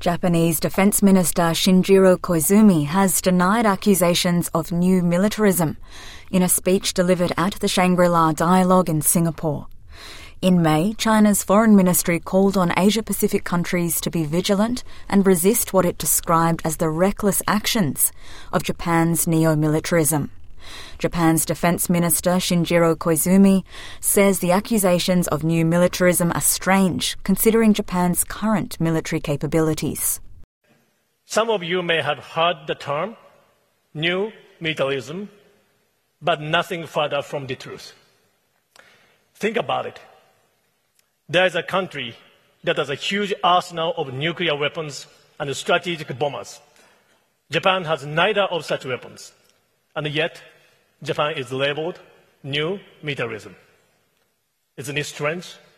Japanese Defence Minister Shinjiro Koizumi has denied accusations of new militarism in a speech delivered at the Shangri-La Dialogue in Singapore. In May, China's foreign ministry called on Asia-Pacific countries to be vigilant and resist what it described as the reckless actions of Japan's neo-militarism. Japan's Defence Minister Shinjiro Koizumi says the accusations of new militarism are strange, considering Japan's current military capabilities. Some of you may have heard the term new militarism, but nothing further from the truth. Think about it. There is a country that has a huge arsenal of nuclear weapons and strategic bombers. Japan has neither of such weapons, and yet Japan is labeled new militarism. Isn't it strange?